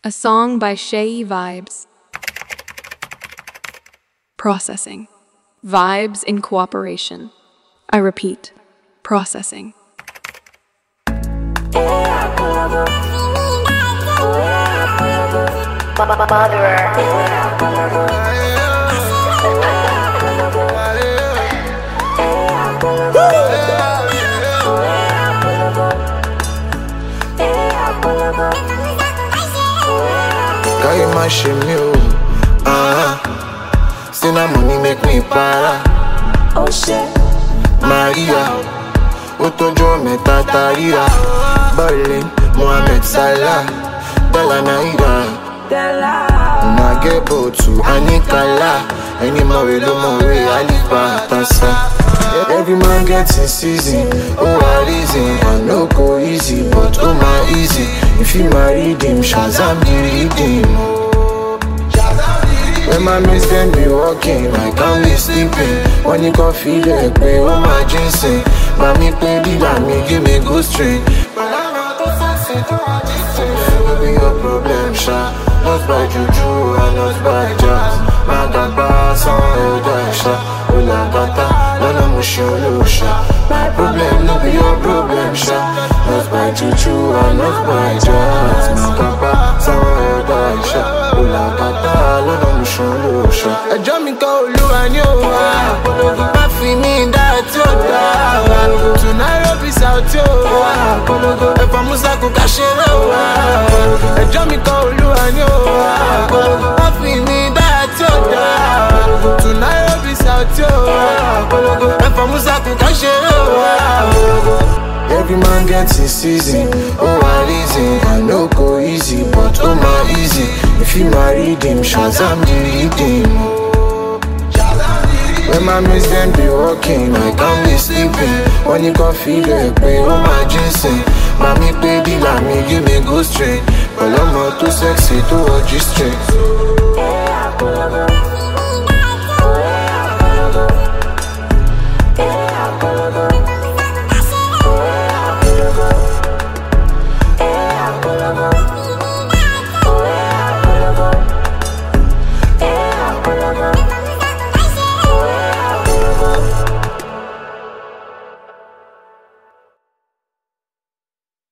A song by Shay Vibes. Processing. Vibes in cooperation. I repeat, processing. Girl, you mashing me, Still na money make me para. Oh shit, Maria, Otojo me tataria. Berlin, Mohamed Salah, Della Naira. Nagebo to Anikala. Any more Alifa Tasa. Every man gets his season. Oh, I reason. I no go easy, but oh my easy. If you married him, Shazam the redeem. When my mates can be walking, I can't be sleeping. When you can feel it, pay oh my ginseng. Mommy play the me give me good string. But I'm not the fancy to what this will be your problem, Sha. Not by juju and not by jazz. Magaba, son, elder, Sha. Ula gata, nana mushulusha. My problem no be your problem, Sha. Not by juju and not by jazz. Magaba, son, elder, Sha. Ula gata, nana mushulusha. Ẹjọ́ mi kọ́ Olúwa ni ó wà. Má fi mí dá tí ó dá. To Nairobi South ó wà. Ẹ̀fọ́ Musa kò ká ṣeré wà. Ẹjọ́ mi kọ́ Olúwa ni ó wà. Má fi mí dá tí ó dá. To Nairobi South ó wà. Ẹ̀fọ́ Musa kò ká ṣeré wà. Every man gets his season. Oh, I reason. I no go easy, but oh my easy. If you married him, Shazam the redeem. When my mates them be walking, I can't be sleeping. When you can feel it, pay oh my ginseng. Mommy baby, let me give me good strength. But I'm not too sexy to watch you straight.